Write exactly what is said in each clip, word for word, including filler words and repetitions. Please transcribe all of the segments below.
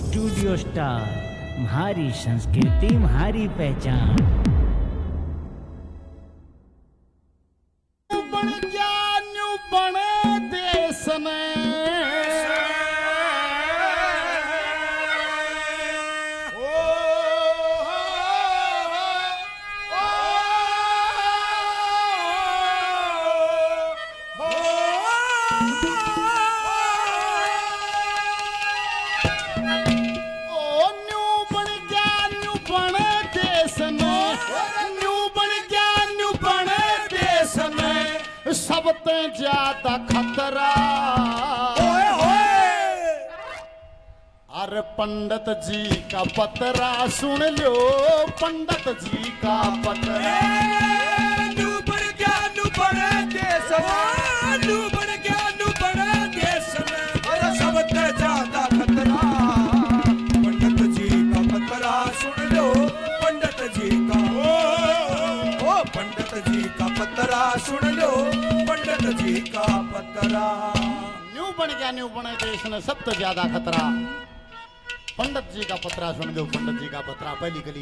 Studio star, हमारी संस्कृति हमारी पहचान। बन गया न्यू बने देश ने सबते ज्यादा खतरा। ओए ओए अरे पंडित जी का पतरा सुन लो, पंडित जी का पतरा। न्यू बन गया न्यू बने देश में, न्यू बन गया न्यू बने देश में, अरे सबते ज्यादा खतरा। पंडित जी का पतरा सुन लो, पंडित जी का ओ, ओ पंडित जी का पतरा सुन लो, पंडित जी का पतरा। न्यू बन गया न्यू बने देश ने सबसे ज्यादा खतरा। पंडित जी का पतरा सुन लो, पंडित जी का पतरा। पहली गली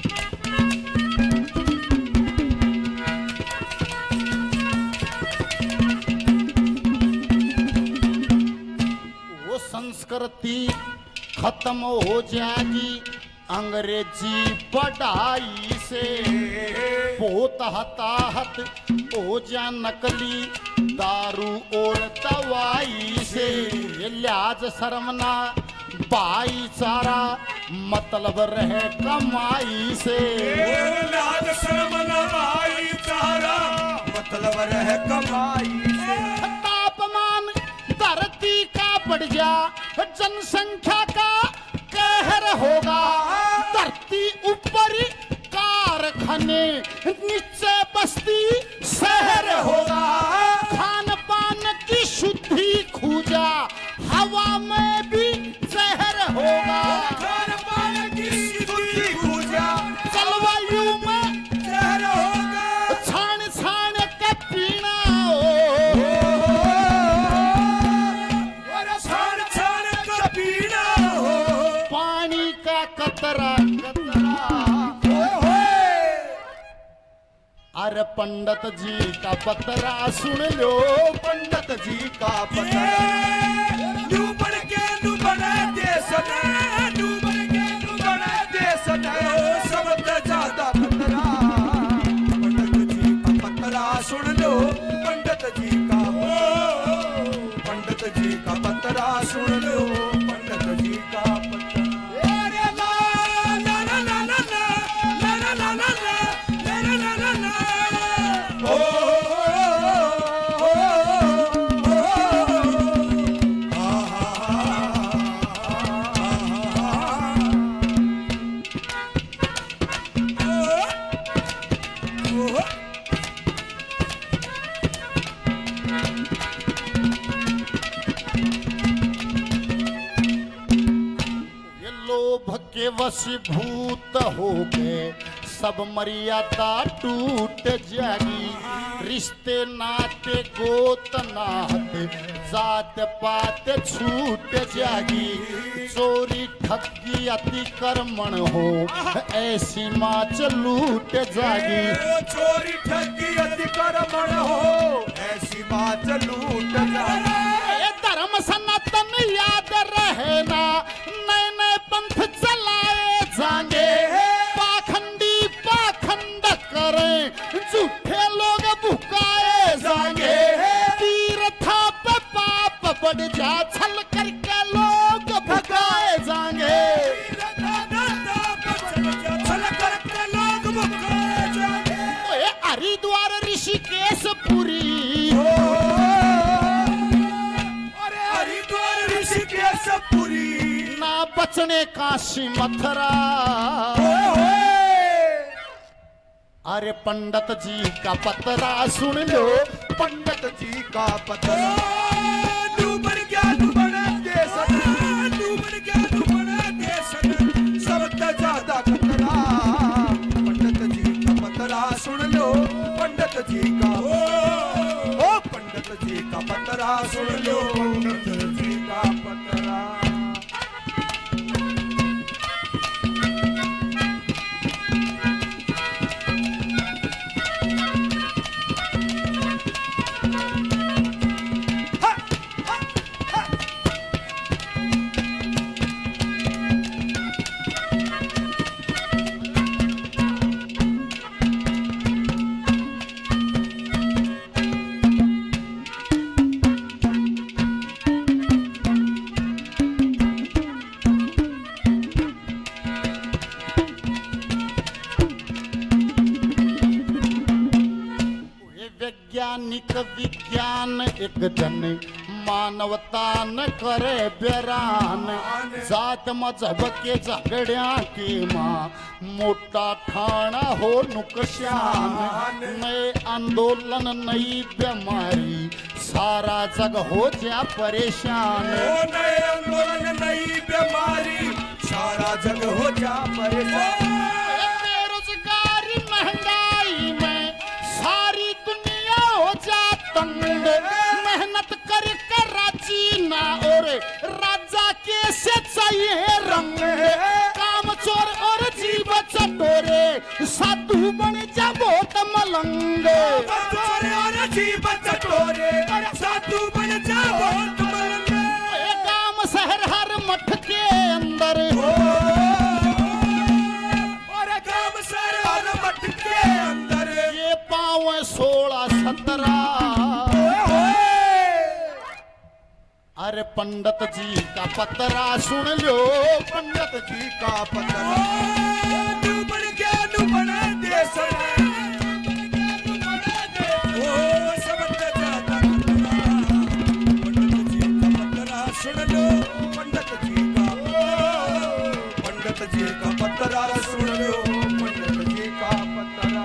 वो संस्कृति खत्म हो जाएगी अंग्रेजी पढ़ाई से। बहुत हताहत हो जा नकली दारू और दवाई से। लिहाज शर्मना भाईचारा मतलब रहे कमाई से। लिहाज शर्मना भाईचारा मतलब रहे कमाई से। तापमान धरती का बढ़ जा, जनसंख्या का कहर होगा। धरती ऊपर कारखाने, नीचे बस्ती शहर होगा। खान पान की शुद्धि खूजा, हवा में भी जहर होगा। खान पान की शुद्धि खूजा, जलवायु में जहर होगा। छान छान के पीना छान छान के पीना हो। पानी का कतरा कतरा। अरे पंडित जी का पतरा सुन लो, पंडित जी का पतरा। न्यू बन के न्यू बने देश ने, न्यू बन के न्यू बने देश ने, सबसे ज्यादा खतरा। पंडित जी का पतरा सुन लो, पंडित जी का पंडित जी का पतरा सुन लो, पंडित जी का पतरा। के वशीभूत हो गए सब मर्यादा टूट जाएगी। रिश्ते नाते गोत नात जात पात छूट जाएगी। चोरी ठगी अतिक्रमण हो ऐसी माच लूट जाएगी। चोरी ठगी अतिक्रमण हो ऐसी माच लूट जाएगी। धर्म सनातन याद रहे ना, नए नए पंथ चलाए जाएंगे। पाखंडी पाखंड करें, झूठे लोग भुकाए जाएंगे। तीर्था पे पाप बढ़ जा, छल करके लोग भुकाए जाएंगे। छल करके लोग भुकाए जाएंगे। हरिद्वार ऋषिकेश पुरी हो, ऋषिकेश पुरी ना बचने काशी मथुरा। अरे पंडित जी का पतरा सुन लो, पंडित जी का पतरा। न्यू बन गया न्यू बने देश ने, न्यू बन गया न्यू बने देश ने, सबसे ज्यादा खतरा। पंडित जी का पतरा सुन लो, पंडित जी का ओ पंडित जी का पतरा सुन लो, पंडित जी का पतरा। एक विज्ञान एक जन मानवता न करे बेरान जात मजहब के झगड़िया की माँ मोटा ठाणा हो नुकसान नए आंदोलन नई बीमारी सारा जग हो जा परेशान नए आंदोलन नई बीमारी सारा जग हो जा परेशान बेरोजगारी महंगाई में सारी दुनिया हो जा तंग मेहनत कर कर राजी ना और राजा के से चाहिए रंग काम चोर और जीव चटोरे साधु बन जा बहुत मलंग चोरे और जीव चटोरे साधु बन जा बहुत मलंग काम शहर हर मठ के अंदर और काम शहर हर मठ के अंदर ये पाँव सोलह सत्रह अरे पंडित जी का पतरा सुन लो पंडित जी का पतरा डूबन क्या डूबन देश ओ सबसे ज्यादा पंडित जी का पतरा सुन लो पंडित जी का पंडित जी का पतरा सुन लो पंडित जी का पतरा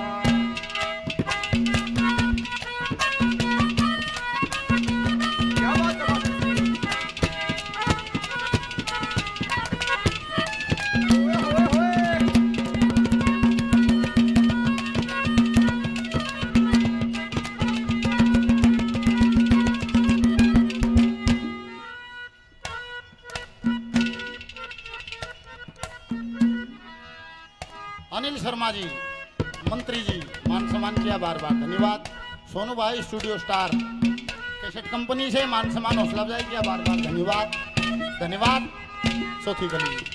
अनिल शर्मा जी मंत्री जी मान सम्मान किया बार बार धन्यवाद। सोनू भाई स्टूडियो स्टार कैसेट कंपनी से मान सम्मान हौसला अफजाई किया बार बार धन्यवाद धन्यवाद। चौथी गली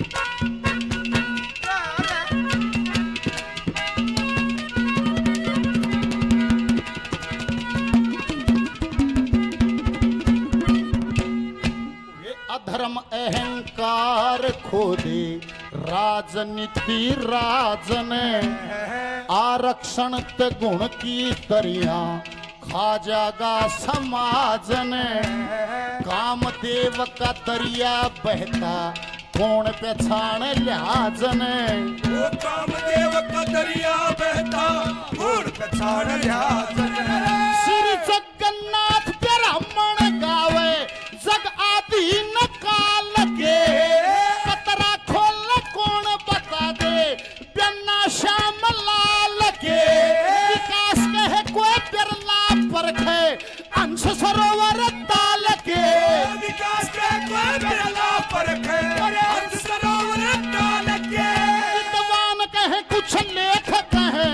अधर्म अहंकार खोदे राजनीति राजन आरक्षण ते गुण की तरिया खा जागा समाजन कामदेव का दरिया बहता कौन पहचान लिहाजन वो कामदेव का दरिया बहता कौन पहचान लिहाजन श्री जगन्नाथ ब्राह्मण गावे जग आधीन काल के कतरा खोल कौन बता दे बिना श्याम लाल के विकास कहे कोई बिरला परखे अंश सरोवर ताल के विकास के कोई बिरला परखे अंश सरोवर ताल के विद्वान कहे कुछ लेख कहे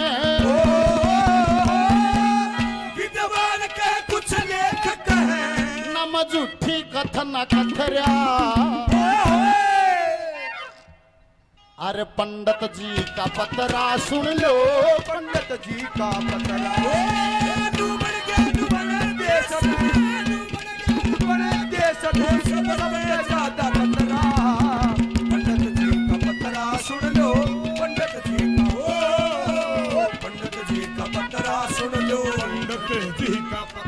विद्वान कहे कुछ लेख कहे नम झूठी कथन कथर्या अरे पंडित जी का पतरा सुन लो पंडित जी का पतरा डूबन गया डूबन देश डूबन देश देश सबसे ज्यादा खतरा पंडित जी का पतरा सुन लो पंडित जी का ओ पंडित जी का पतरा सुन लो पंडित जी का